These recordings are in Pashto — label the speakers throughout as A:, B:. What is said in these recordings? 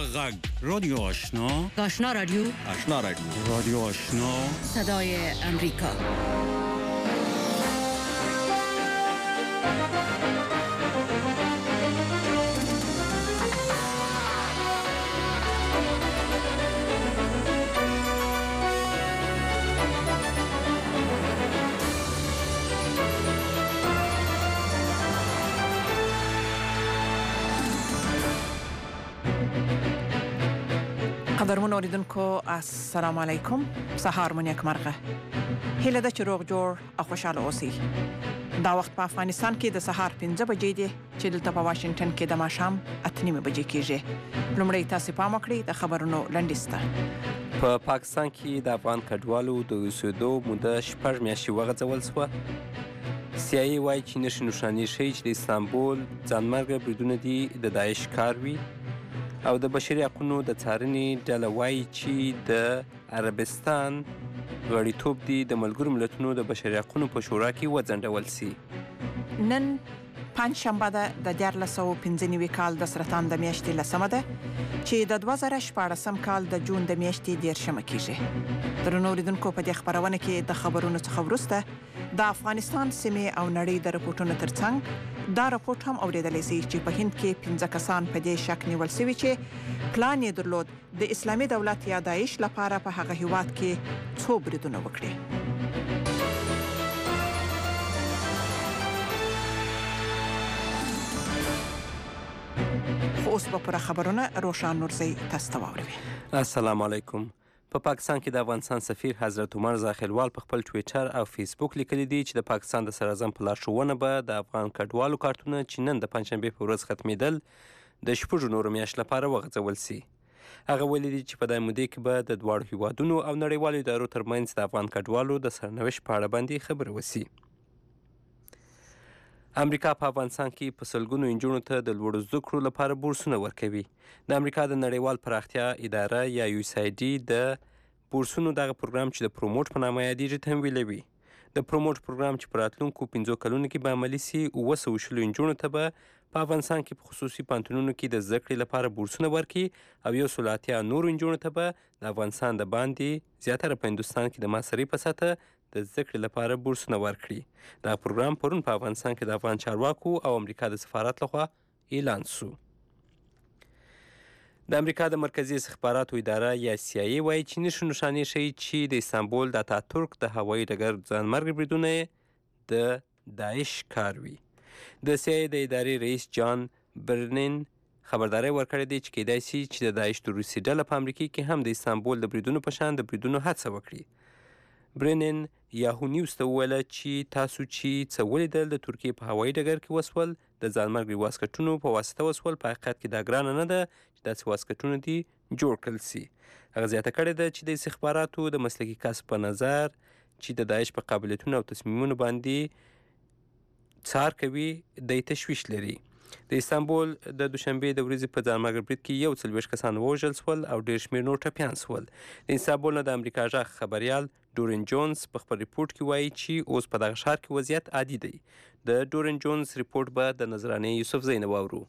A: غږ رادیو آشنا
B: آشنا رادیو
A: رادیو آشنا
B: صدای امریکا.
C: قدرمن اوریدونکو السلام علیکم. سهار مو نیک مرغه. هیله ده چې روغ جوړ او خوشاله اوسئ. دا وخت په افغانستان کې د سهار 5 بجې دی چې دلته په واشنگټن کې د ماښام 8:30 بجې کېږي. لومړی تاسو پام وکړئ د خبرونو لنډیسته.
D: په پاکستان کې د افغان کډوالو د اوسېدو موده 6 میاشتې وغځول شوه. CIA وایي چې نښې نښانې ښیي چې د استانبول ځانمرګه بریدونه دي د داعش کار وي. او د بشري حقونو د څارنې ډله وایي چې د عربستان غړیتوب دی د ملګرو ملتونو د بشري حقونو په شورا کې وځنډول سي.
C: نن پنجشنبه ده د 1995 کال د سرطان د میاشتې لسمه ده چې د 2014 کال د جون د میاشتې 10 کېږي. درنو اوریدونکو په دې خبرونه کې د خبرونو څخه وروسته د افغانستان سیمې او نړۍ د رپورټونو ترڅنګ دا رپورټ هم اوریدلی سي چې په هند کې 15 کسان په دې شک نیول شوي چې پلان یې درلود د اسلامي دولت یا داعش لپاره په هغه هیواد کې څو بریدونه وکړي. خو اوس به پوره خبرونه روشان نورزی تاسو ته واوروي.
D: السلام علیکم. په پاکستان کې د افغانستان سفیر حضرت عمر زاخیلوال په خپل ټویټر او فیسبوک لیکلي دي چې د پاکستان د صدراعظم په لارښوونه به د افغان کډوالو کارتونه چې نن د پنجشنبې په ورځ ختمېدل د 6 نورو میاشتو لپاره وغځول سي. هغه ویلي دي چې په دې موده کې به د دواړو هیوادونو او نړیوالو ادارو ترمنځ د افغان کډوالو د سرنوشت په اړه باندې خبرې وسي. امریکا په افغانستان کې په سلګونو نجونو ته د لوړو زده کړو لپاره بورسونه ورکوي. د امریکا د نړیوال پراختیا اداره یا USAID د بورسونو دغه پروګرام چې د پروموټ په نامه یادېږي تمویلوي. د پروموټ پروګرام چې په راتلونکو 5 کلونو کې به عملي سي 900 نجونو ته به په افغانستان کې په خصوصي پوهنتونونو کې د زده کړې لپاره بورسونه ورکړي او 180 نورو نجونو ته به د افغانستان د باندې زیاتره په هندوستان کې د ماسترۍ په سطحه د زده کړې لپاره بورسونه ورکړي. دا پروګرام پرون په افغانستان کې د افغان چارواکو او امریکا د سفارت لخوا اعلان شو. د امریکا د مرکزی استخباراتو اداره یا CIA وایي چې نښې نښانې ښیي چې د استانبول د اتاتورک د هوایي ډګر ځانمرګ بریدونه د داعش کار وي. د CIA د ادارې رئیس جان برنین خبرداری ورکړې دی چې کېدای شي چې د داعش د روسي ډله په امریکا کې هم د استانبول د بریدونو په شان د بریدونو هڅه وکړي. برنین یاهو نیوز ته وویله چې تاسو چې څه ولیدل د ترکیې په هوایي ډګر کې وسول د ځانمرګ واسکټونو په واسطه وسول په حقیقت کې دا ګرانه نه ده چې داسې واسکټونه دي جوړ کړل سي. هغه زیاته کړې ده چې د استخباراتو د مسلکي کسب په نظر چې د داعش په قابلیتونو او تصمیمونو باندې څار کوي د تشویش لري. د استانبول د دوشنبې د ورځې په ځانمرګ برید کې 40 کسان ووژل شول او ډېر شمېر نور ټپیان شول. د استانبول نه د امریکا غږ خبریال ډورین جونز په خپل ریپورت کې وایي چې اوس په دغه ښار کې وضعیت عادي دی. د ډورین جونز ریپورت به د نظرانې یوسف زینه واورو.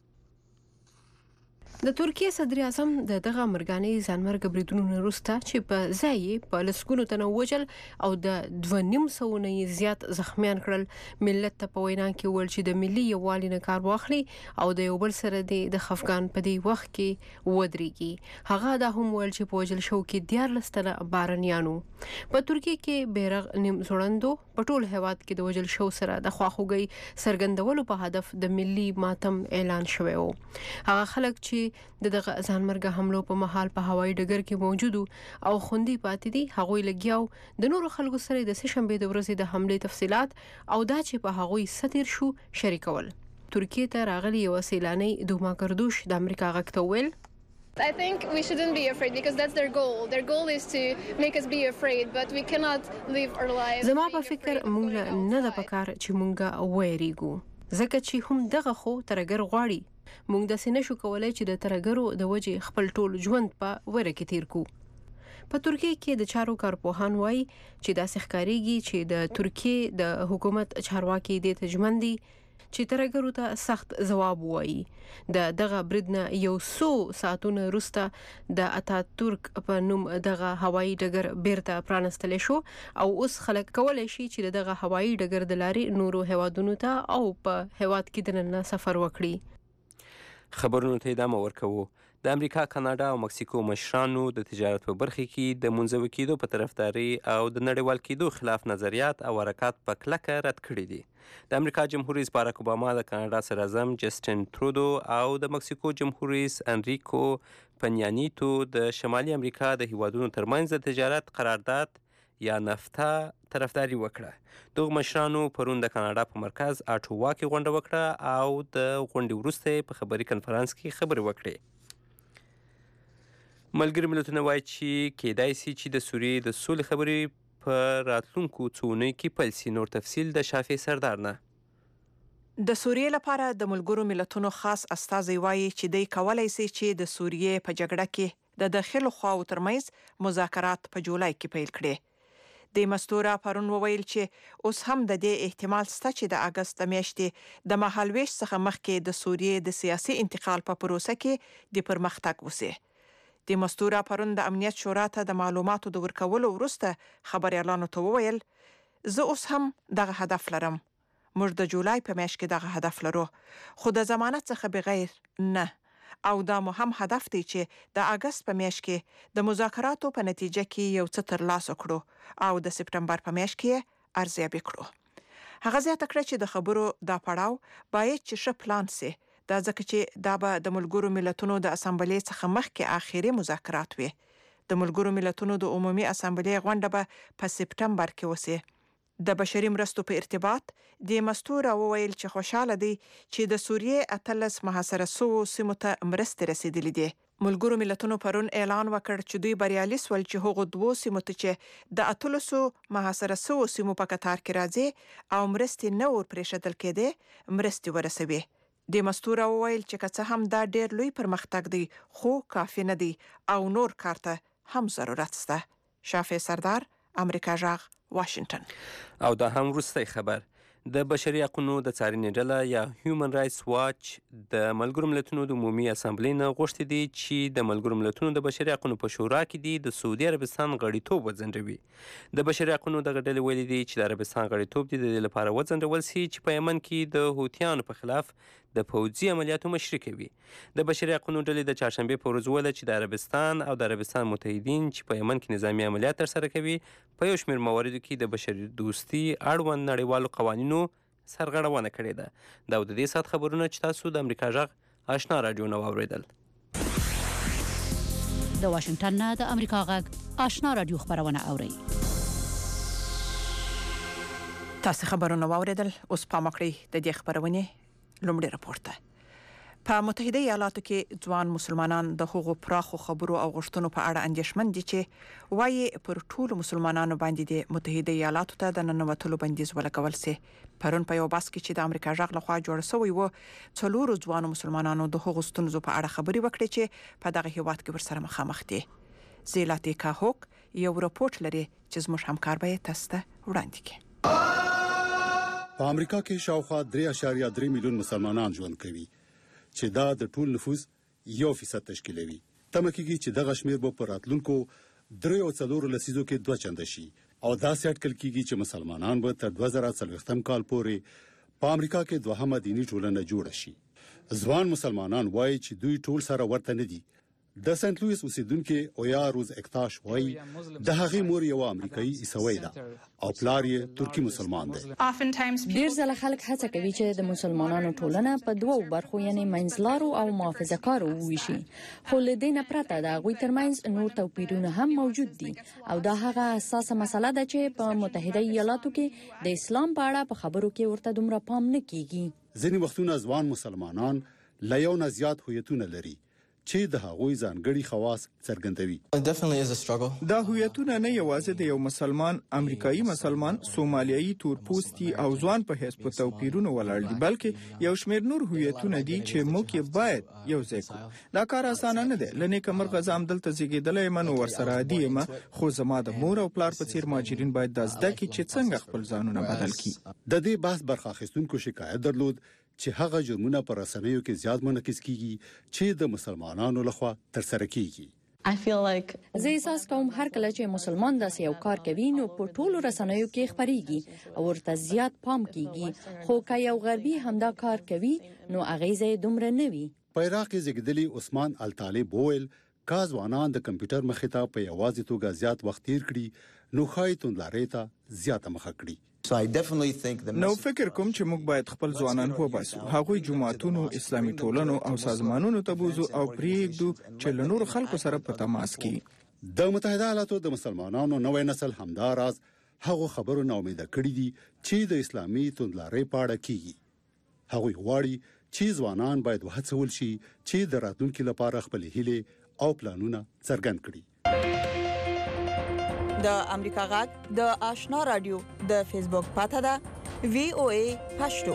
E: د ترکیه صدر اعظم دغه مرګانې ځانمرګ بریدونو وروسته چې په ځای په لسګونو تنه وژل او د 2.5 نه زیات زخمیان کړل، ملت ته په وینا کې ویل چې د ملي یووالي نه کار واخلي او د یو بل سره د خفګان په دې وخت کې ودرېږي. هغه دا هم ویل چې په وژل شو کې 14 تنه بارنیانو. په ترکیه کې بیرغ نیم ځوړندو په ټول هیواد کې د وژل شو سره د خواخوږۍ څرګندولو په هدف د ملي ماتم اعلان شوی و. هغه خلک چې دغه ځانمرګه حملو په مهال په هوایي ډګر کې موجودو او خوندي پاتې دي، هغوی لګیاو د نورو خلکو سره د سهشنبې د ورځې د حملې تفصيلات او دا چې په هغوی ستیر شو شریکول. ترکیه ته راغلي یو سیلانی دوما کردوش د امریکا غږ ته ویل
F: I think we shouldn't be afraid because that's their goal. Their goal is to make us be afraid, but we cannot live our lives.
E: زما په فکر موږ نه د پکار چې موږ وېریږو ځکه چې هم دغه خو ترګر غواړي. موږ د سینې شو کولای چې د ترګرو د وجې خپل ټول ژوند په وره کې تیر کو. په ترکیه کې د چارو کارپوهان وایي چې دا ښکاریږي چې د ترکیه د حکومت چارواکي د تجمن دي چې ترګرو ته سخت ځواب وایي. دغه برید نه یو څو ساعتونه وروسته د اتاتورک په نوم دغه هوایي ډګر بیرته پرانستل شو او اوس خلک کولای شي چې دغه هوایي ډګر د لارې نورو هیوادونو ته او په هیواد کې دننه سفر وکړي.
D: خبرونو ته ادامه ورکوو. د امریکا، کاناډا او مکسیکو مشرانو د تجارت په برخه کې د منزوي کېدو په طرفداري او د نړیوال کېدو خلاف نظریات او حرکات په کلکه رد کړي دي. د امریکا جمهور رئیس باراک اوباما، د کاناډا صدراعظم جسټین ترودو او د مکسیکو جمهور رئیس انریکو پنیانیتو د شمالي امریکا د هیوادونو ترمنځ د تجارت قرارداد یا نفتا طرفداري وکړه. دغه مشرانو پرون د کاناډا په مرکز اټوا کې غونډه وکړه او د غونډې وروسته په خبري کنفرانس کې خبرې وکړې. ملګري ملتونه وایي چې کېدای شي چې د سوریې د سولې خبرې په راتلونکو څو اونیو کې پیل شي. نور تفصیل د شافع سردار نه.
C: د سوریې لپاره د ملګرو ملتونو خاص استازی وایي چې دوی کولای شي چې د سوریې په جګړه کې د داخلو خواو ترمنځ مذاکرات په جولای کې پیل کړي. د مستوره پرون وویل چې اوس هم د دې احتمال شته چې د اگست میاشتې د مهالویش څخه مخکې د سوریې د سیاسي انتقال په پروسه کې د پرمختګ وشي. د مستوره پرون د امنیت شورا ته د معلوماتو د ورکولو وروسته خبريالانو ته وویل زه اوس هم دغه هدف لرم. موږ د جولای په میاشت کې دغه هدف لرو، خو د ضمانت څخه بغیر نه. او دا مهم هدف دی چې د اگست په میاشت کې د مذاکراتو په نتیجه کې یو څه ترلاسه کړو او د سپټمبر په میاشت کې ارزیابي کړو. هغه زیاته کړه چې د خبرو دا پړاو باید چې ښه پلان سي، دا ځکه چې دا به د ملګرو ملتونو د اسامبلې څخه مخکې آخري مذاکرات وي. د ملګرو ملتونو د عمومي اسامبلې غونډه به په سپټمبر کې وسي. د بشري مرستو په ارتباط د مستوره وویل چې خوشاله دي چې د سوریې 18 محاصره شوو سیمو ته مرستې رسیدلې دي. ملګرو ملتونو پرون اعلان وکړ چې دوی بریالي سول چې هغو 2 سیمو ته چې د 18 محاصره شوو سیمو په قطار کې راځي او مرستې نه ور پرېښودل کېدې مرستې ورسوي. د مستوره وویل چې که څه هم دا ډېر لوی پرمختګ دی خو کافي نه دی او نور کار ته هم ضرورت شته. شافع سردار، امریکا جغ، واشنگټن.
D: او دا هم وروستی خبر. د بشري حقوقو د څارنې ډله یا هیومن رایټس واچ د ملګرو ملتونو د عمومي اسامبلې نه غوښتي دي چې د ملګرو ملتونو د بشري حقوقو په شورا کې دي د سعودي عربستان غړیتوب وځنډوي. د بشري حقوقو دغه ډلې ویلي دي چې د عربستان غړیتوب د دې لپاره وځنډول شي چې په یمن کې د هوتیانو په خلاف د پوځي عملیاتو مشري کوي. د بشري حقوقو ډلې د چهارشنبې په ورځ وویل چې د عربستان او د عربستان متحدین چې په یمن کې نظامي عملیات ترسره کوي په یو شمېر مواردو کې د بشري دوستي اړوند نړیوالو قوانینو سرغړونه کړې ده. دا د دې ساعت خبرونه چې تاسو د امریکا غږ آشنا رادیو نه واوریدل.
B: د واشنگټن نه د امریکا غږ آشنا رادیو خبرونه اوري.
C: تاسو خبرونه واوریدل. اوس پام وکړئ د دې خبرونه لومړی راپورته. په متحده ایالاتو کې ځوان مسلمانان د هغو پراخو خبرو او غوښتنو په اړه اندېښمن دي چې وايي پر ټولو مسلمانانو باندې د متحده ایالاتو ته د ننوتلو بندیز ولګول شي. پرون په یو بحث کې چې د امریکا غږ لخوا جوړ شوی و، څلورو ځوانو مسلمانانو د هغو ستونزو په اړه خبرې وکړې چې په دغه هیواد کې ورسره مخامخ دي. زیلاتی کاهوک یو راپورټ لري چې زموږ همکار به تاسو ته وړاندې کړي.
G: په امریکا کې شاوخوا 3.3 میلیون مسلمانان ژوند کوي چې دا د ټول نفوس 1% تشکیلوي. تمه کېږي چې دغه شمېر به په راتلونکو 3.4 لسیزو کې 2 چنده شي او داسې اټکل کېږي چې مسلمانان به تر 2040 کال پورې په امریکا کې دوهمه دیني ټولنه جوړه شي. ځوان مسلمانان وایي چې دوی ټول سره ورته نه دي. د سنت لویس اوسیدونکو اویا روز اکتاش وایي د هغې مور یو امریکایي عیسوی ده او پلار یې ترکی مسلمان دی.
H: ډیر ځله خلک هڅه کوي چې د مسلمانانو ټولنه په دوو برخو یعنی منځلارو او محافظه‌کارو وویشي، خو له دې نه پرته د هغوی ترمنځ نور توپیرونه هم موجود دي او دا هغه اساسه مسله ده چې په متحده ایالاتو کې د اسلام په اړه په خبرو کې ورته دومره پام نه کیږي.
G: ځینې وختونه ځوان مسلمانان له یو نه زیات هویتونه لري چې د هغوی ځانګړي خواص څرګندوي.
I: دا هویتونه نه یوازې د یو مسلمان، امریکایي مسلمان، سومالیایي تورپوستي او ځوان په حساب په توپیرونو ولاړ دي، بلکې یو شمېر نور هویتونه دي چې موږ یې باید یو ځای کړو. دا کار اسانه نه دی. لنې کمر غزام دلته زیږیدلی یم نو ورسره عادي یم، خو زما د مور او پلار په څیر مهاجرین باید دا زده کړي چې څنګه خپل ځانونه بدل کړي.
G: د دې بحث برخه اخیستونکو شکایت درلود چې هغه جرمونه پر رسنیو کې زیات منعکس کیږي چې د مسلمانانو لخوا ترسره کیږي.
H: زه احساس کوم هر کله چې مسلمان داسې یو کار کوي نو په ټولو رسنیو کې خبريږي او ورته زیات پام کیږي، خو که یو غربي همدا کار کوي نو اغیزه دومره نه وي.
G: په عراق کې زیږیدلی عثمان الطالب وویل که ځوانان د کمپیوټر مخې ته په یوازې توګه زیات وخت تیر کړي نو ښایي توندلارۍ ته زیاته مخه کړي.
I: نو فکر کوم چې موږ باید خپل ځوانان وباسو، هغوی جماعتونو، اسلامي ټولنو او سازمانونو ته بوزو او پرېږدو چې له نورو خلکو سره په تماس کې.
G: د متحده ایالاتو د مسلمانانو نوې نسل همدا راز هغو خبرو نه امیده کړي دي چې د اسلامي توندلارۍ په اړه کیږي. هغوی غواړي چې ځوانان باید وهڅول شي چې د راتلونکي لپاره خپل هیلې او پلانونه څرګند کړي.
C: د امریکا غږ د آشنا رادیو د فیسبوک پاته ده VOA پښتو.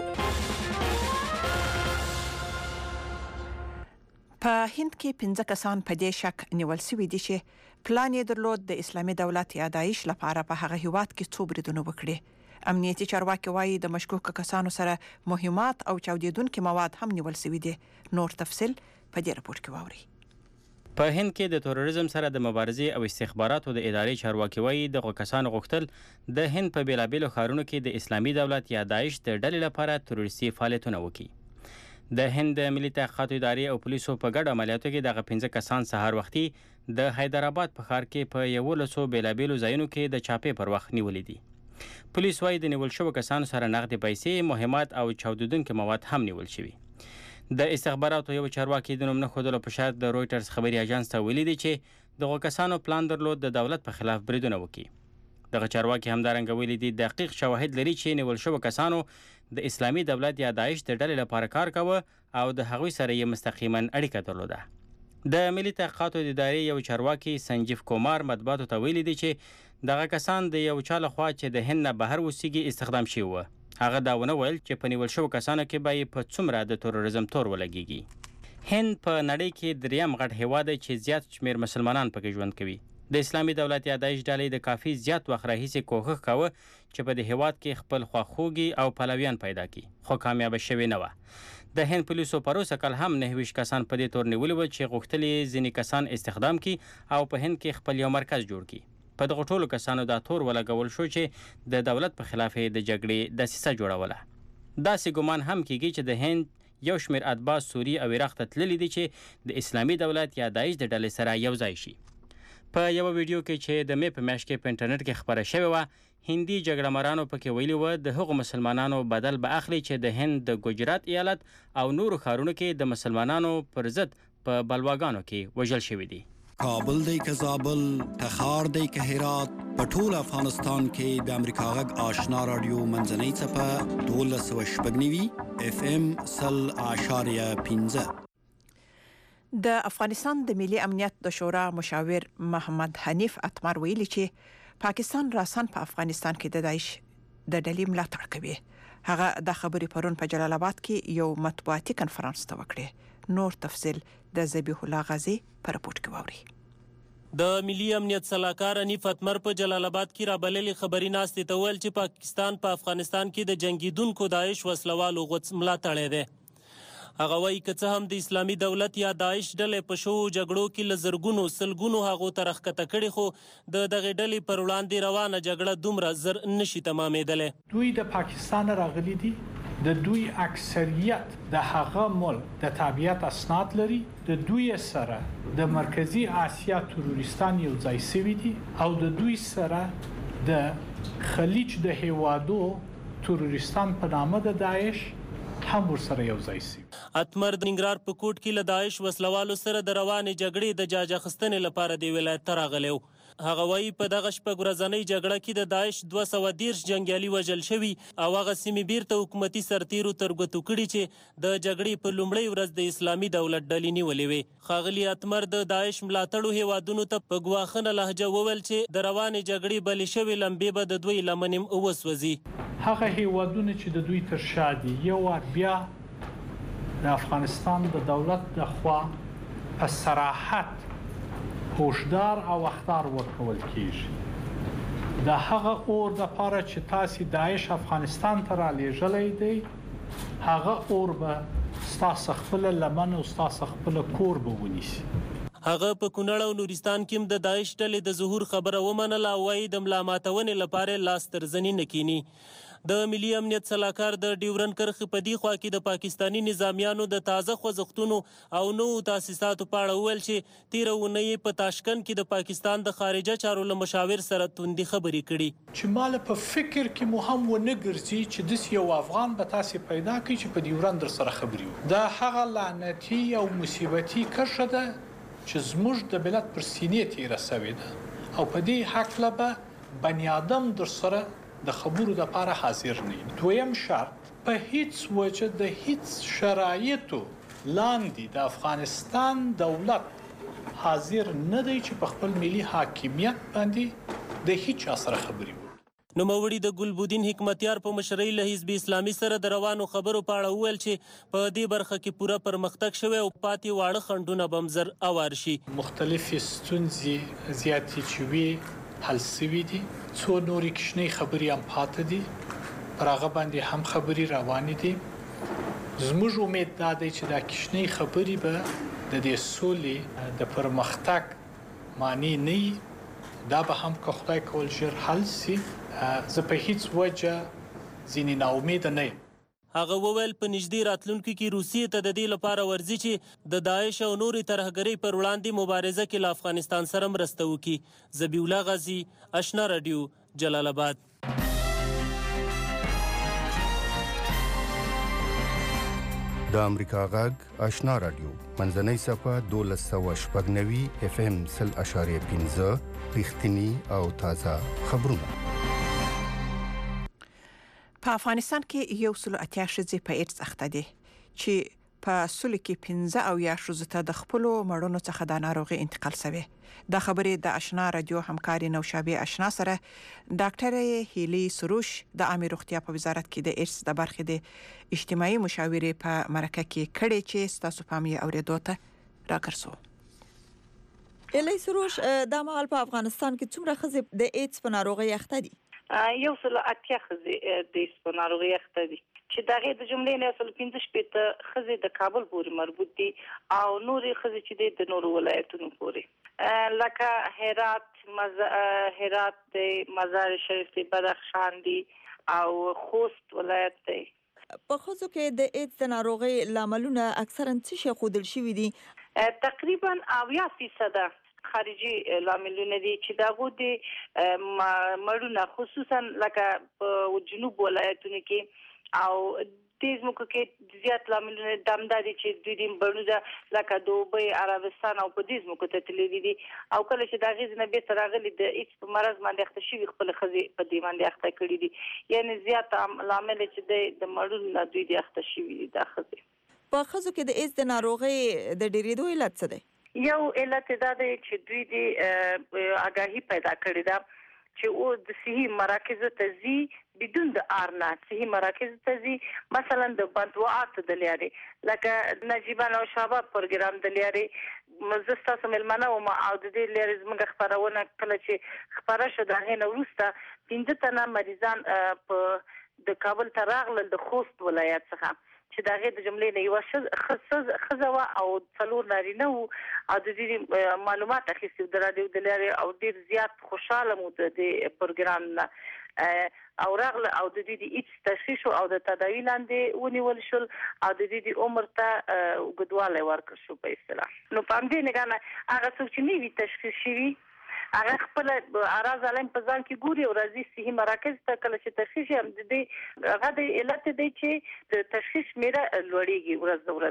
C: په هند کې 15 کسان په دې شک نیول شوي دي چې پلان یې درلود د اسلامي دولت یا داعش لپاره په هغه هیواد کې څو بریدونه وکړي. امنیتي چارواکي وایي د مشکوک کسانو سره مهمات او چاودیدونکي مواد هم نیول شوي دي. نور تفصیل په دې راپور کې واورئ.
J: په هند کې د تروریزم سره د مبارزې او استخباراتو د ادارې چارواکي وایي دغه کسانو غوښتل د هند په بیلابیلو ښارونو کې د اسلامي دولت یا داعش د ډلې لپاره تروریستي فعالیتونه وکړي. د هند د ملي تحقیقاتو ادارې او پولیسو په ګډ عملیاتو کې دغه 15 کسان سهار وختي د حیدرآباد په ښار کې په 1100 بیلابیلو ځایونو کې د چاپې پر وخت نیولې دي. پولیس وایي د نیول شوو کسانو سره نغدي پیسې، مهمات او چاودیدونکي مواد هم نیول شوي. د استخباراتو یو چارواکي د نوم نه ښودلو په شرط د رویټرز خبري اژانس ته ویلي دي چې دغه کسانو پلان درلود د دولت په خلاف بریدونه وکړي. دغه چارواکي همدارنګه ویلي دي دقیق شواهد لري چې نیول شوو کسانو د اسلامي دولت یا داعش د ډلې لپاره کار کاوه او د هغوی سره یې مستقیما اړیکه درلوده. د ملي تحقیقاتو ادارې یو چارواکي سنجیف کومار مطبوعاتو ته ویلي دي چې دغه کسان د یو چا لخوا چې د هند نه بهر اوسیږي استخدام شوي وو. هغه دا ونه ویل چې په نیول شوو کسانو کې به په څومره د تروریزم تور ولګیږي. هند په نړۍ کې دریم غټ هیواد دی چې زیات شمیر مسلمانان پکې ژوند کوي. د اسلامي دولت یا داعش ډلې د کافي زیات وخت راهیسې کوښښ کاوه چې په دې هیواد کې خپل خواخوږي او پلویان پیدا کړي، خو کامیاب شوی نه وه. د هند پولیسو پروسه کال هم 29 کسان په دې تور نیولي وو چې غوښتل یې ځینې کسان استخدام کړي او په هند کې خپل یو مرکز جوړ کړي. په دغه ټولو کسانو دا تور ولګول شو چې د دولت په خلاف د جګړې دسیسه جوړوله. داسې ګمان هم کیږي چې د هند یو شمیر اتباع سوریې او عراق ته تللي دي چې د اسلامي دولت یا داعش د ډلې سره یو ځای شي. په یو ویډیو کې چې د مې په میاشت کې په انټرنیټ کې خبره شوې وه، هندي جګړه مارانو پکې ویلي وه د هغو مسلمانانو بدل به اخلي چې د هند د ګجرات ایالت او نورو ښارونو کې د مسلمانانو پر ضد په بلواګانو کې وژل شوي دي.
A: کابل دی که زابل، تخار دی که هرات، په ټول افغانستان کې د امریکا غږ آشنا رادیو منځنۍ څپه 1290 FM 100.15.
C: د افغانستان د ملي امنیت د شورا مشاور محمد حنیف اتمر ویلي چې پاکستان راسن په افغانستان کې د داعش د ډلې ملاتړ کوي. هغه د خبرې پرون په جلال آباد کې یو مطبوعاتي کنفرانس ته وکړي. نور تفصیل د ذبیح الله غازی په راپورټ کې واوري.
K: د ملي امنیت صلاحکار حنیف اتمر په جلال آباد کې رابللې خبري ناستې ته ویل چې پاکستان په افغانستان کې د جنگیدونکو داعش وسلوالو غوڅ ملاتړی دی. هغه وایي که څه هم د اسلامي دولت یا داعش ډلې په شوو جګړو کې له زرګونو سلګونو هغو ته راښکته کړي، خو د دغې ډلې پر وړاندې روانه جګړه دومره زر نشي تمامېدلی.
L: دوی د پاکستان راغلي دي، د دوی اکثریت د هغه ملک د تابعیت اسناد لري، د دوی سره د مرکزی آسیا تروریستان یو ځای شوي دي او د دوی سره د خلیج د هیوادو تروریستان په نامه د داعش هم ورسره یو ځای شي.
K: اتمر د ننګرهار په کوټ کې له داعش وسلوالو سره د روانې جګړې د جاج اخیستنې لپاره د ولایت ته راغلی و. هغه وایي په دغه شپږ ورځنۍ جګړه کې د داعش 230 جنګیالي وژل شوي او هغه سیمې بیرته حکومتي سرتیرو تر ګوتو کړي چې د جګړې په لومړۍ ورځ د اسلامي دولت ډلې نیولې وې. ښاغلي اتمر د داعش ملاتړو هیوادونو ته په ګواښنه لهجه وویل چې د روانې جګړې بلې شوې لمبې به د دوی لمنې وسوځي.
L: هغه هیوادونه چې د دوی تر شا دي یو وار بیا د افغانستان د دولت د خوا په صراحت هوشدار او اخطار ورکول کیږي. د هغه اور د پاره چې تاسو داعش افغانستان ته را لېږلې دی هغه اور به ستاسو خپل لمن او ستاسو خپل کور به ونیسي.
K: هغه په کونړ او نورستان کې د داعش ډلې د ظهور خبره ومنله او وايي د ملا ماتونې لپاره لاس تر زنې نه کینی. د ملي امنیت صلاحکار د ډیورن کرښې په دې خوا کې د پاکستاني نظامیانو د تازه خوځښتونو او نوو تاسیساتو په اړه وویل چې تېره اونۍ په تاشکند کې د پاکستان د خارجه چارو له مشاور سره توندې خبرې کړي
L: چې مال په فکر کې مو هم ونه ګرځي چې داس یو افغان به تاسو پیدا کړي چې په ډیورن در سره خبري وي. دا هغه لعنتي او مصیبتي کرښه ده چې زموږ د بلد پر سینې تیره سوې ده او په دې حق له بني آدم در سره د خبرو د لپاره حاضر نه. دویم شرط په هیڅ وجه د هیڅ شرایطو لاندې د افغانستان دولت حاضر نه دی چې په خپل ملي حاکمیت باندې د هیڅ چا سره خبري وکړي.
K: نوموړي د ګلبودین حکمتیار په مشرۍ له حزب اسلامي سره د روانو خبرو په اړه وویل چې په دې برخه کې پوره پرمختګ شوی او پاتې واړه خنډونه به هم زر اوار شي.
L: مختلفې ستونزې زیاتې چې وي حل شوي دي. څو نورې کشنۍ خبرې هم پاتې دي پر هغه باندې هم خبرې روانې دي. زموږ امید دا دی چې دا کشنۍ خبرې به د دې سولې د پرمختګ معنی نه دا به هم که خدای کول ژر حل شي. زه په هیڅ وجه ځینې ناامید نه یم.
K: هغه وویل په نږدې راتلونکي کې روسیې ته د دې لپاره ورځي چې د داعش او نورې ترهګرۍ پر وړاندې مبارزه کې له افغانستان سره مرسته وکړي. ذبیح الله غازی، آشنا رادیو، جلال آباد.
M: د امریکا غږ آشنا رادیو منځنۍ صفحه 1290 FM 0.5 رښتینی او تازه خبرونه.
C: په افغانستان کې 180 ښځې په ایډز اخته دي چې په سلو کې 15 او یا ښځو ته د خپل مړونو څخه د ناروغي انتقال شوی. دا خبرې د آشنا رادیو همکاري نوشابه آشنا سره ډاکټر هیلی سروش د عامه روغتیا په وزارت کې د ایډز د برخې د اجتماعي مشاورې په مرکه کې کړي چې ستاسو پام یې اوریدو ته راکرسو.
N: هیلی سروش د مهال په افغانستان کې څومره ښځې د ایډز په ناروغي اخته دي؟
O: 180 ښځې د ایډز په ناروغي اخته دي چې دغه د جملې نه 15 ښځې د کابل پورې مربوط دي او نورې ښځې چې د نورو ولایتونو پورې لکه هرات دی، مزار شریف دی، بدخشان دی او خوست ولایت دی.
N: په ښځو کې د ایډز د ناروغي لاملونه اکثرا څه شي ښودل شوي دي؟
O: تقریبا 80% خارجي لاملونه دي چې داغو دي مړونه خصوصا لکه په جنوب ولایتونو کې او د زموږ کې زیات لاملونه دامداري چې دوی د بڼو لکه دوبۍ، عربستان او په دې زموږ ته تللي دي او کله چې د غیز نه به راغلي د ایډز په مرض باندې اخته شوي خپل ښځې په دې باندې اخته کړي دي. یعنی زیات لامل چې د مړونو نه دوی د اخته شوي دي د ښځې.
N: په ښځو کې د ایډز د ناروغي د ډېرېدو علت څه دی؟
O: یو علت دا دی چې دوی د آگاهي پیدا کړې ده چې او د صحي مراکز ته ځي بدون د آرنا صحي مراکز ته ځي. مثلا د بندوات د لاري لکه نجیبان او شاباب پروګرام د لاري مزستا سملمنه او ما او د دې لاري زموږ خبرونه کله چې خبره شو د هغه وروسته 15 تنه مریضان په د کابل ته راغلل د خوست ولایت څخه چې دغه د جملې نه یو خزوا او څلور نارینه او د دې معلومات اخیستو د رادیو د لاري او ډیر زیات خوشاله مو د پروګرام او راغله او د دې هیڅ تشخیص او د تداوی لاندې ونیول شول او د دې عمر ته وګدواله ورکړ شو په اصطلاح. نو په دې نه غواړم هغه څوک چې نیوي تشخیص شوی هغه خپل اراز علم په ځان کې ګوري او راځي صحي مراکز ته کله چې تشخیص هم د دې هغه د علت دی چې د تشخیص میره لوړیږي ورځ ورځ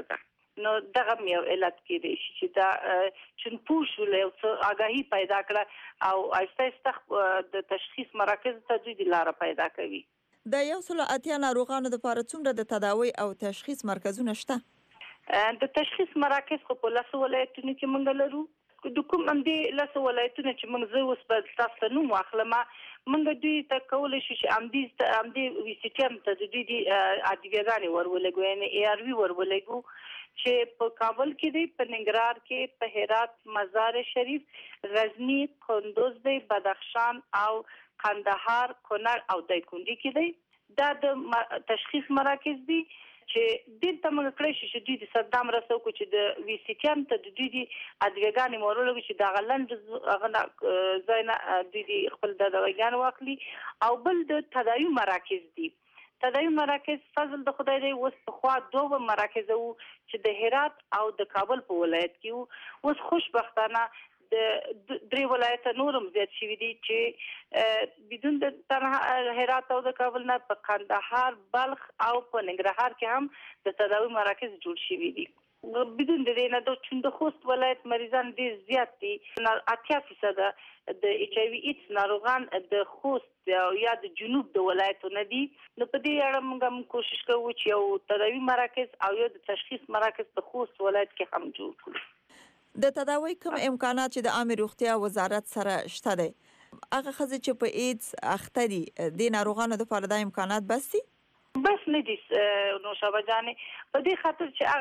O: نو دغه یو علت کېدای شي چې دا چې پوښ له آگاهي پیدا کړه او آیسته د تشخیص مراکز ته دوی د لار پیدا کوي.
N: د 180 ناروغانو لپاره څومره د تداوی او تشخیص مرکزونه شته؟
O: د تشخیص مراکز خو په 10 ولایتونو کې موږ لرو. د کوم اندې 10 ولایتونه چې موږ زه اوس په تاسو نوم واخلم موږ دوی ته کولای شو چې امدې ویسیټیم ته د دوی ادویه‌ګانې ورولګو یعنی ARV ورولګو چې په کابل کې دی، په ننګرهار کې، په هرات، مزار شریف، غزنی، کندوز دی، بدخشان او قندهار، کونړ او دایکنډي کې دی. دا د تشخیص مراکز دي چې د تمنګ کړی شي چې دوی د صدام رسو کو چې د ویسیټیم ته د دوی د ادویه‌ګانې مورولوي چې د غلند هغه زینا د خپل د دواګان واخلي. او بل د تداوی مراکز دي. تداوی مراکز فضل د خدای دی اوس په خوا دوه مراکز وو چې د هرات او د کابل په ولایت کې وو. اوس خوشبختانه د درې ولایت نورم زیات شوي دي چې بدون د تنها هرات او د کابل نه په قندهار، بلخ او په ننګرهار کې هم د تداوی مراکز جوړ شوي دي. بدون د دې نه د چون د خوست ولایت مریضان ډیر زیات دي. 80% د HIV ایډز ناروغان د خوست یا د جنوب د ولایتونو دي. نو په دې اړه موږ کوشش کوو چې یو تداوی مراکز او یو د تشخیص مراکز په خوست ولایت کې هم جوړ کړو.
N: د تداوی کوم امکانات چې د عامه روغتیا وزارت سره شته دي هغه خزه چې په ایډز اخته دي د ناروغانو لپاره د امکانات بس دي؟
O: بس نه دي نو شابه جانې په دې خاطر چې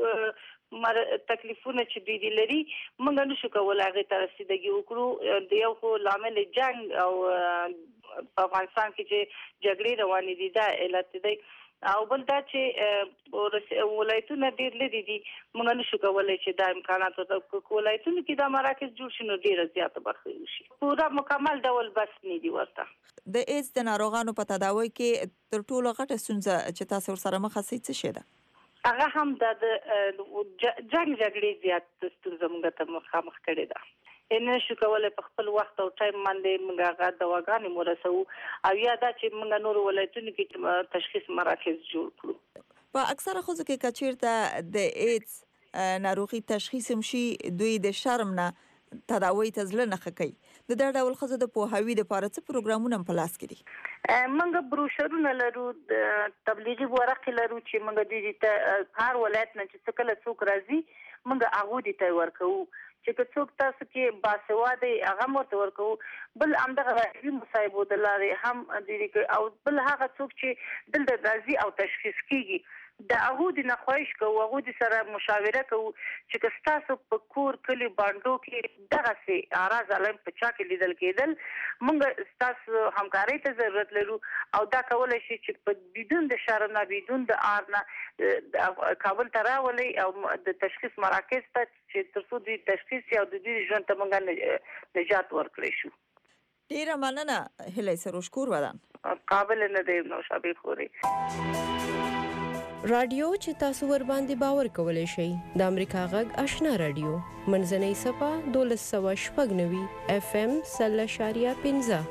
O: هغه تکلیفونه چې دوی لري موږ نشو کولای هغه ته رسیدګي وکړو. د یو خو لامل جنگ او په افغانستان کې چې جګړې روانې دي دا علت دی او بل دا چې ولایتونه ډیر لري دي موږ نشو کولای چې دا امکانات په ولایتونو کې دا مراکز جوړ شي نو ډیره زیاته برخه وشي. پورا مکمل ډول بس نه دی ورته.
N: د ایډز د ناروغانو په تداوی کې تر ټولو غټه ستونزه چې تاسو سره مخ شئ څه شي ده؟
O: هغه هم د جګړې زیات ستونزه موږ ته مخامخ کړې ده. ان شو کولای په خپل وخت او ټایم باندې موږ هغه دواګانې مرسو او یا دا چې موږ نور ولایتونو کې تشخیص مراکز جوړ کړو.
N: په اکثره خلکو کې کچیرته د ایډز ناروغي تشخیص مشي دوی د شرم نه تداوی ته ځل نه خکې. د دا ډول خزه د پوهاوی د لپاره څه پروګرامونه په لاس کې دي؟
O: موږ بروشرونه لرو، د تبلیغي ورقې لرو چې موږ د دې هر ولایت نه چې کله څوک راځي موږ هغه دې ته ورکو چې څوک تاسو کې باسواده هغه مرته ورکو. بل همدغه راځي مصايبو د لارې هم دې او بل هغه څوک چې دلته راځي او تشخیص کیږي د هغه د نخواهش کوو، هغه د سره مشاوره کوو چې تاسو په کور کلی باندې کې دغه سي اراز علم په چا کې لیدل کېدل موږ تاسو همکاري ته ضرورت لرو او دا کولای شي چې په بدون د شرم نه بدون د آر نه کابل ته راولي او د تشخیص مراکز ته چې تاسو د تشخیص او د دې ژوند ته موږ نجات ورکړی شو.
N: ډیره مننه هلي سروش کور ودان
O: قابل نه دی نو شابه خوري.
E: رادیو چې تاسو ور باندې باور کولای شئ د امریکا غږ آشنا رادیو منځنۍ صفه 1290 FM 0.15.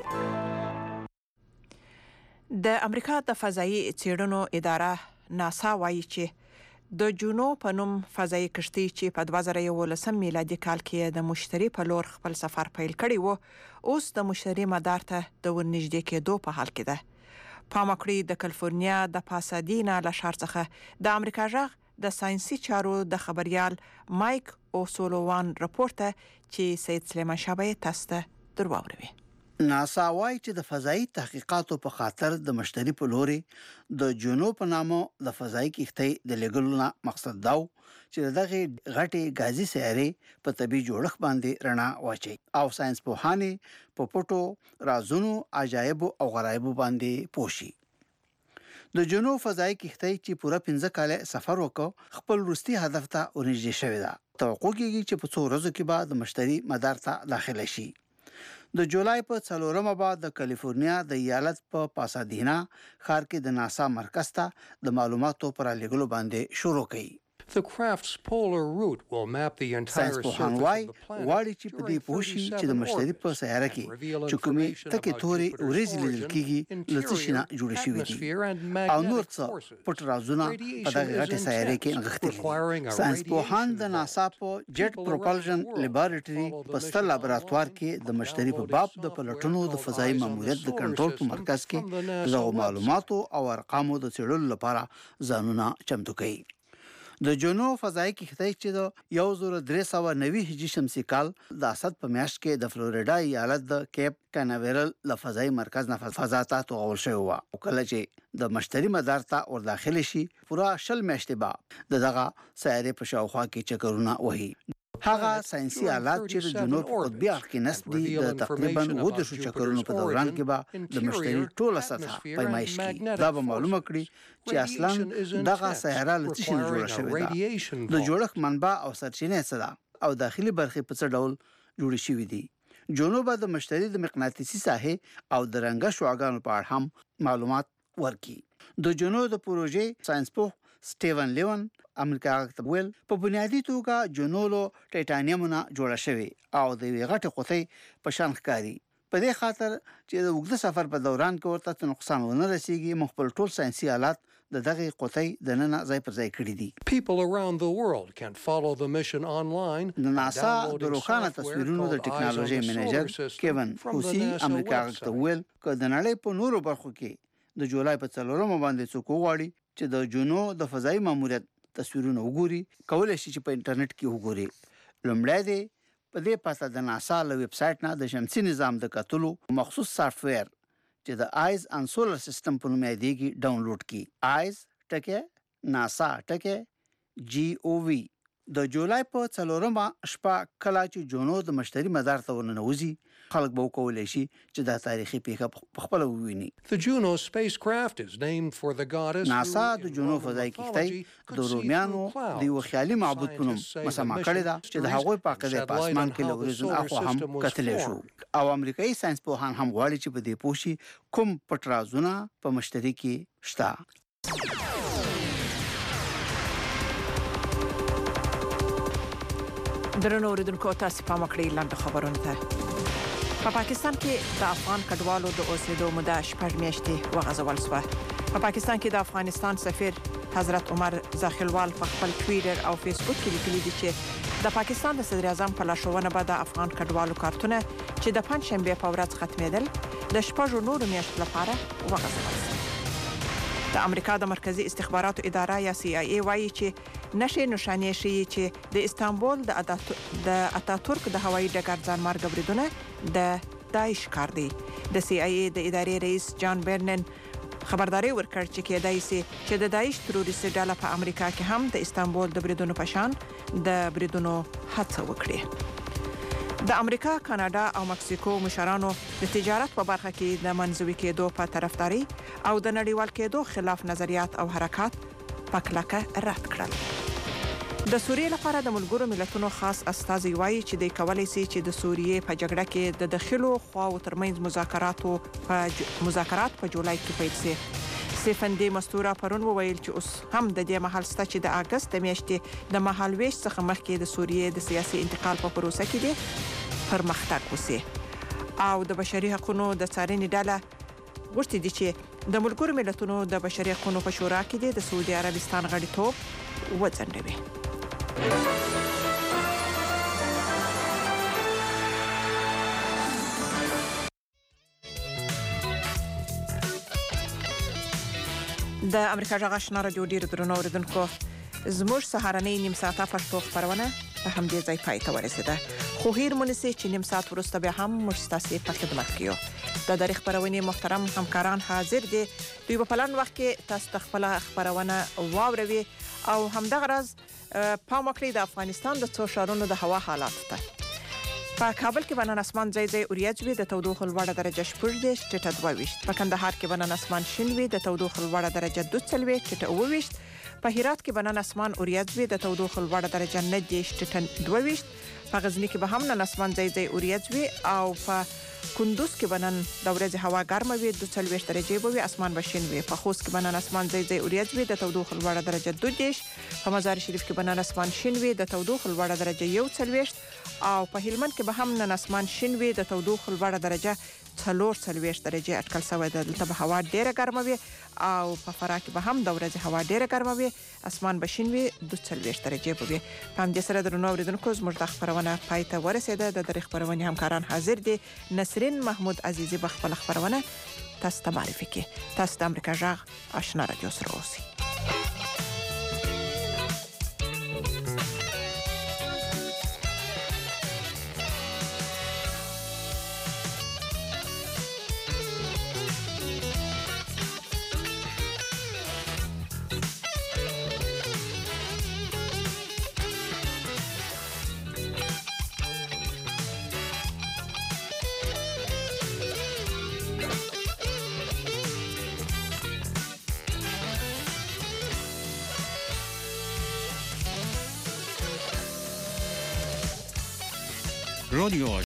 C: د امریکا د فضایي څېړنو اداره ناسا وایي چې د جونو په نوم فضایي کشتۍ چې په 2011 میلادي کال کې د مشتري په لور خپل سفر پیل کړی وو اوس د مشتري مدار ته د ورنږدې کېدو په حال کې ده. پامکړی د کالیفورنیا د پاسادینا له ښار څخه د امریکا غږ د ساينسي چارو د خبريال مایک اوسولوان راپورته چې سید سلیمان شاه تاسو ته درواوروي.
P: ناسا وايي چې د فضایي تحقیقاتو په خاطر د مشتري په لوري د جونو په نامو د فضایي کښتۍ د لګولو مقصد دا چې دغه غټي غازي سیارې په طبي جوړښت باندې رڼا واچي او ساينس پوهانې په پټو رازونو عجایب او غرایب باندې پوښي. د جونو فضایي کښتۍ چې پوره 15 کال سفر وکړ خپل وروستي هدف ته ورنږدې شوې ده. توقع کېږي چې په څو ورځو کې بعد مشتري مدار ته داخله شي. د جولای په 4مه بعد د کالیفورنیا د ایالت په پاسادینا ښار کې د ناسا مرکز ته د معلوماتو پر لګلو باندې شروع کړي. ساینسپوهان وایي غواړي چې په دې پوه شي چې د مشتري په سیاره کې چې کومې تکې تورې ورېځې لیدل کېږي له څه شي نه جوړې شوي دي او نور څه پټ رازونه په دغه غټې سیارې کې نغښتي دي. ساینسپوهان د ناسا په جیټ پروپلژن لیبارټري په ستر لابراتوار کې د مشتري په باب د پلټونو د فضایي ماموریت د کنټرول په مرکز کې دغه معلوماتو او ارقامو د څېړلو لپاره ځانونه چمتو کوي. د جنو فضایي کښتۍ چې د 1390 هجري شمسي کال د اسد په میاشت کې د فلوریډا ایالت د کیپ کاناویرل له فضایي مرکز نه فضا ته توغول شوی و او کله چې د مشتري مدار ته ورداخل شي پوره 20 میاشتې به دغه سیارې په شاوخوا کې چکرونه وهي. هغه ساينسي آلات چې د جنوب په قطبي اړخ کې نصب دي د تقریبا 20 چکرونو په دوران کې به د مشتري ټوله سطحه پیمایش کوي. دا به معلومه کړي چې اصلا دغه سیاره له څه شي جوړه شوې ده، د جوړښت منبع او سرچینې څه ده او داخلي برخې په څه ډول جوړې شوې دي. جنوب د مشتري د مقناطیسي ساحې او د رنګه شعاعونو په اړه هم معلومات ورکړي. د جنوب د پروژې ساينسپوه سټیون لیون امریکا ته ویل په بنیادی توګه جنولو ټایټانیوم نه جوړه شوی او د غټه قطۍ په شان ښکاري. په دې خاطر چې د وګړو سفر په دوران کې ورته نقصان ونه رسیږي، مخبل ټول ساينسي آلات د دغه قطۍ د نن ځای پر ځای کړی دي. د ناسا د روښانه تصویرونو د ټکنالوژي منیجر کیون کوسی امریکا ته ویل چې د نړۍ په نورو برخو کې د جولای په 4 باندې څوک غواړي چې د جنو د فضایي ماموریت تصویرونه وګوري، کولای شي چې په انټرنیټ کې وګوري. لومړی دی په دې پاسه د ناسا له ویب سټ نه د شمسي نظام د کتلو مخصوص سافټویر چې د آیز ان سولر سیستم په نوم یادېږي ډاونلوډ کړي. آیز ټکه ناسا ټکه GOV. د جولای په 4 شپه کله چې جنو د مشتري مدار ته ورننوځي، خلک به وکولای شي چې دا تاریخي پیښه خپل وویني. ناسا د جنو فضایي کښتۍ د رومیانو د یو خیالي معبود په نوم مسمى کړې ده چې د هغوی په عقیده په اسمان کې له ورځې اخوا هم کتلی شو. او امریکایي ساينسپوهان هم غواړي چې په دې پوه شي کوم پټ رازونه په مشتري کې شته.
C: درنو اوریدونکو، تاسو په مکړې لاندې خبرونه ته. په پاکستان کې د افغان کډوالو د اوسېدو موده 6 میاشتې وغځول شوه. په پاکستان کې د افغانستان سفیر حضرت عمر زاخیلوال په خپل ټویټر او فیسبوک کې لیکلي دي چې د پاکستان د صدر اعظم په لارښوونه به د افغان کډوالو کارتونه چې د پنځشنبه په ورځ ختمېدل د 6 نورو میاشتو لپاره وغځول شي. د امریکا د مرکزی استخباراتو اداره یا CIA وایي چې نشي نشانې شي چې د استانبول د اتاتورک د هوایي ډګر ځانمرګ بریدونه د داعش کار دی. د CIA د ادارې رئیس جان برنن خبرداري ورکړ چې کېدای شي چې د داعش تروریستي ډله په امریکا کې هم د استانبول د بریدونو په شان د بریدونو هڅه وکړي. د امریکا، کاناډا او مکسیکو مشرانو د تجارت په برخه کې د منځوي کېدو په طرفداري او د نړیوال کېدو خلاف نظریات او حرکات په کلکه رد کړل. د سوریې لپاره د ملګرو ملتونو خاص استازي وایي چې د کولای شي چې د سوریې په جګړه کې د داخلو خواو ترمنځ مذاکرات په جولای کې پیل شي. سیفندی مستوره پرون وویل چې اوس هم د دې محل سته چې د اگست میاشتې د مهالويش څخه مخکې د سوریې د سیاسي انتقال په پروسه کې دی پرمختګ وشي. او د بشري حقوقو د څارنې ډله غوښتي دي چې د ملګرو ملتونو د بشري حقوقو په شورا کې د سعودي عربستان غړیتوب وځنډوي. د امریکا جغ آشنا رادیو ډیر درنو اوریدونکو، زموږ سهارنۍ نیم ساعته پښتو خبرونه په همدې ځای پای ته ورسېده. خو هیر مونږ چې نیم ساعت وروسته به هم موږ تاسو په خدمت کې یو. د تاریخ خبرونه محترم همکاران حاضر دي. دوی په پلان وخت کې تاسو خپل خبرونه واوروي او همدغه راز پام وکړئ د افغانستان د څو ښارونو د هوا حالات ته. په کابل کې بنان اسمان ځای ځای اوریځ وي د تودوخه لوړه درجه 14 ټیټه 22. په کندهار کې بنان اسمان شین وي د تودوخه لوړه درجه 22 ټیټه 29. په هرات کې بنان اسمان اوریځ وي د تودوخه لوړه درجه 9 ټیټه 22. په غزنی کې به هم نن اسمان ځای ځای اوریځ وي او په کندوز کې بنن د ورځې هوا ګرمه وي 42 درجه به وي اسمان به شین وي په خوست کې بنن اسمان ځای ځای اوریځ وي د تودوخه لوړه درجه 22 په مزار شریف کې بنن اسمان شین وي د تودوخه لوړه درجه 41 او په هلمند کې به هم نن اسمان شین وي د تودوخه لوړه درجه 43 درجه اټکل شوی ده دلته به هوا ډیره ګرمه وي او په فراه کې به هم د ورځې هوا ډیره ګرمه وي اسمان به شین وي 42 درجه به وي په همدې سره درنو اوریدونکو زموږ د خبرونه پای ته ورسېده د درې خبرونې همکاران حاضر دي نسرین محمود عزیزی په خپل خبرونه تاسو ته معرفي کوي تاسو د امریکا جغ آشنا رادیو سره اوسئ
A: رادیو